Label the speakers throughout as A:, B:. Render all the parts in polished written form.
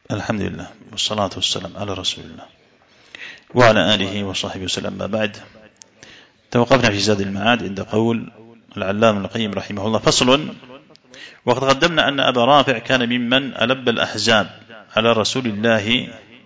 A: الحمد لله والصلاة والسلام على رسول الله وعلى آله وصحبه وسلم. ما بعد، توقفنا في زاد المعاد عند قول العلامة ابن القيم رحمه الله: فصل: وقد قدمنا أن أبا رافع كان ممن ألب الأحزاب على رسول الله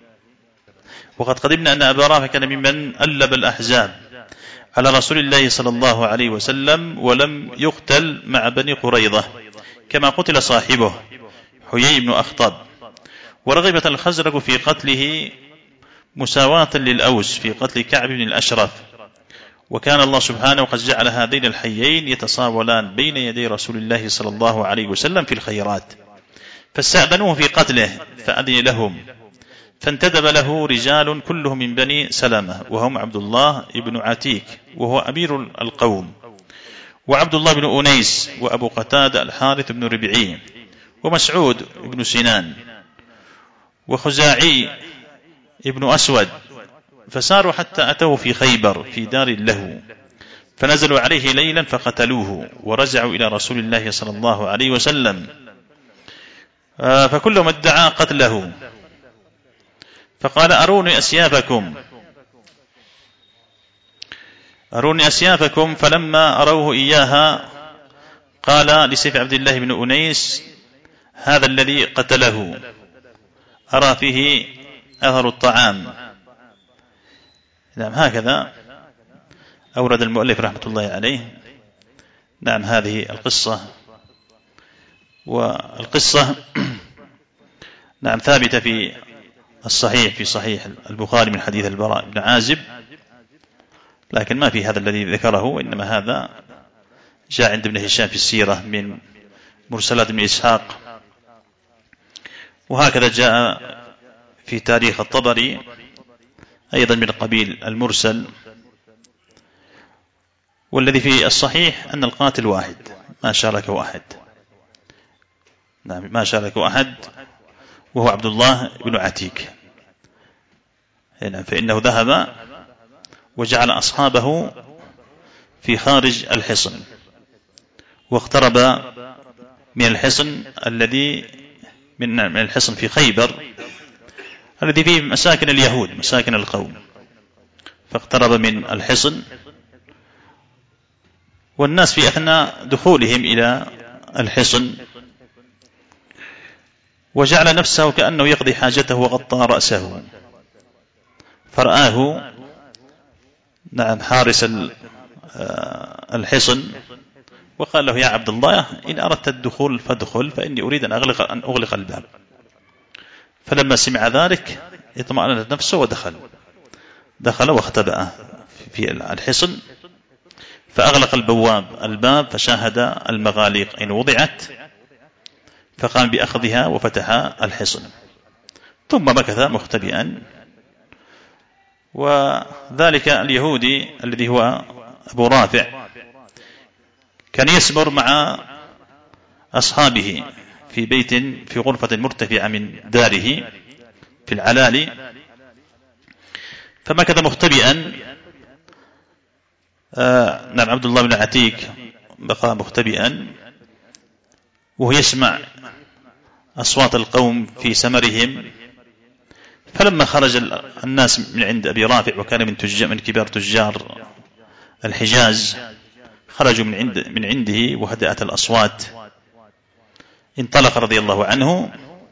A: على رسول الله صلى الله عليه وسلم، ولم يقتل مع بني قريظة كما قتل صاحبه حيي بن أخطب، ورغبت الخزرج في قتله مساواة للأوس في قتل كعب بن الأشرف، وكان الله سبحانه قد جعل هذين الحيين يتصاولان بين يدي رسول الله صلى الله عليه وسلم في الخيرات، فاستأذنوه في قتله فأذن لهم، فانتدب له رجال كلهم من بني سلمة، وهم عبد الله بن عتيك وهو أمير القوم، وعبد الله بن أنيس، وأبو قتادة الحارث بن ربعي، ومسعود بن سنان، وخزاعي ابن أسود، فساروا حتى أتوا في خيبر في دار له، فنزلوا عليه ليلا فقتلوه، ورجعوا إلى رسول الله صلى الله عليه وسلم، فكلهم ادعى قتله، فقال: أروني أسيافكم، فلما أروه إياها قال لسيف عبد الله بن أنيس: هذا الذي قتله أرى فيه أثر الطعام. نعم، هكذا أورد المؤلف رحمة الله عليه. نعم، هذه القصة، والقصة نعم ثابتة في الصحيح، في صحيح البخاري من حديث البراء بن عازب، لكن ما في هذا الذي ذكره، إنما هذا جاء عند ابن هشام في السيرة من مرسلات ابن إسحاق، وهكذا جاء في تاريخ الطبري أيضا من قبيل المرسل. والذي في الصحيح أن القاتل واحد، ما شاركه أحد. نعم، ما شاركه أحد، وهو عبد الله بن عتيك. فإنه ذهب وجعل أصحابه في خارج الحصن، واقترب من الحصن الذي من الحصن في خيبر الذي فيه مساكن اليهود، مساكن القوم، فاقترب من الحصن، والناس في أثناء دخولهم إلى الحصن، وجعل نفسه كأنه يقضي حاجته وغطى رأسه، فرآه نعم حارس الحصن، وقال له: يا عبد الله، إن أردت الدخول فادخل، فإني أريد أن أغلق الباب. فلما سمع ذلك اطمأنت نفسه ودخل واختبأ في الحصن، فأغلق الباب، فشاهد المغاليق إن وضعت، فقام بأخذها وفتح الحصن، ثم مكث مختبئا. وذلك اليهودي الذي هو أبو رافع كان يسمر مع أصحابه في بيت في غرفة مرتفعة من داره في العلالي، فمكث مختبئا. نعم، عبد الله بن عتيك بقى مختبئا وهو يسمع أصوات القوم في سمرهم، فلما خرج الناس من عند أبي رافع، وكان من كبار تجار الحجاز، خرجوا من عنده وهدأت الأصوات، انطلق رضي الله عنه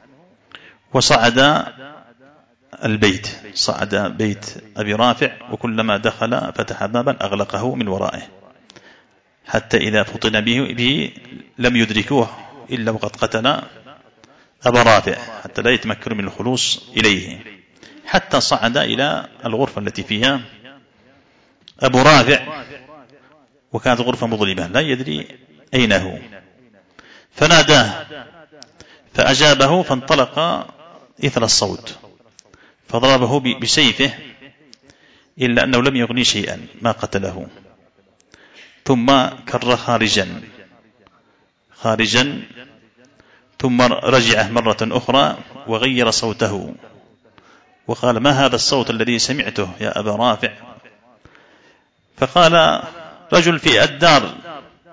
A: وصعد صعد بيت أبي رافع، وكلما دخل فتح بابا أغلقه من ورائه، حتى إذا فطن به لم يدركوه إلا وقد قتل أبا رافع، حتى لا يتمكن من الخلوص إليه، حتى صعد إلى الغرفة التي فيها أبو رافع، وكانت غرفة مظلمة لا يدري أين هو، فناداه فأجابه، فانطلق إثر الصوت فضربه بسيفه، إلا أنه لم يغني شيئا، ما قتله، ثم كر خارجا، ثم رجع مرة أخرى وغير صوته، وقال: ما هذا الصوت الذي سمعته يا أبا رافع؟ فقال: رجل في الدار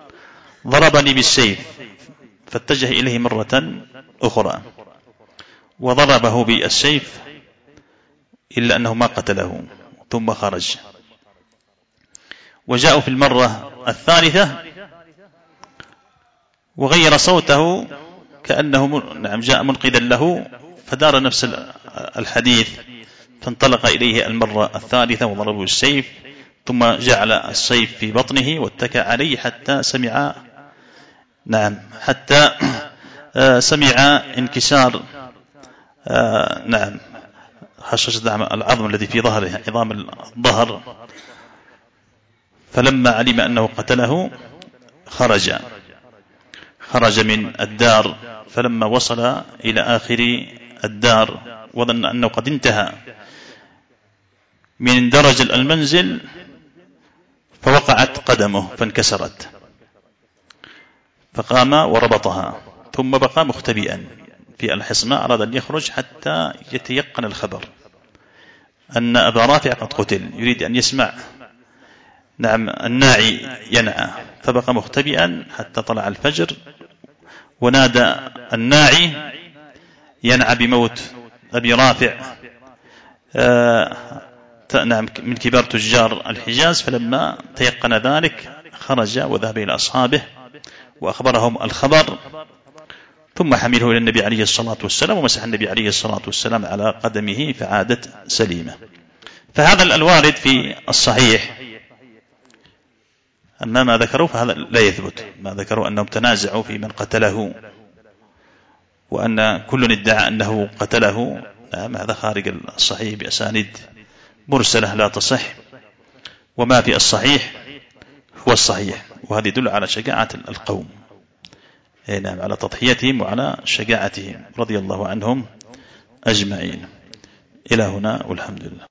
A: ضربني بالسيف، فاتجه إليه مرة أخرى وضربه بالسيف إلا أنه ما قتله ثم خرج. وجاءوا في المرة الثالثة وغير صوته كأنه جاء منقذا له، فدار نفس الحديث، فانطلق إليه المرة الثالثة وضربه السيف، ثم جعل السيف في بطنه واتكى عليه حتى سمع سمع انكسار هشاشة العظم الذي في ظهره، عظام الظهر. فلما علم أنه قتله خرج من الدار، فلما وصل إلى آخر الدار وظن أنه قد انتهى من درج المنزل فوقعت قدمه فانكسرت، فقام وربطها، ثم بقى مختبئا في الحصن. أراد أن يخرج حتى يتيقن الخبر أن أبا رافع قد قتل، يريد أن يسمع الناعي ينعى، فبقى مختبئا حتى طلع الفجر، ونادى الناعي ينعى بموت أبي رافع من كبار تجار الحجاز. فلما تيقن ذلك خرج وذهب إلى أصحابه وأخبرهم الخبر، ثم حمله إلى النبي عليه الصلاة والسلام، ومسح النبي عليه الصلاة والسلام على قدمه فعادت سليمة. فهذا الوارد في الصحيح. أما ما ذكروا فهذا لا يثبت، ما ذكروا أنهم تنازعوا في من قتله وأن كل ادعى أنه قتله، هذا خارج الصحيح بأسانيد مرسلة لا تصح. وما في الصحيح هو الصحيح، وهذا يدل على شجاعة القوم، على تضحيتهم وعلى شجاعتهم رضي الله عنهم أجمعين. إلى هنا والحمد لله.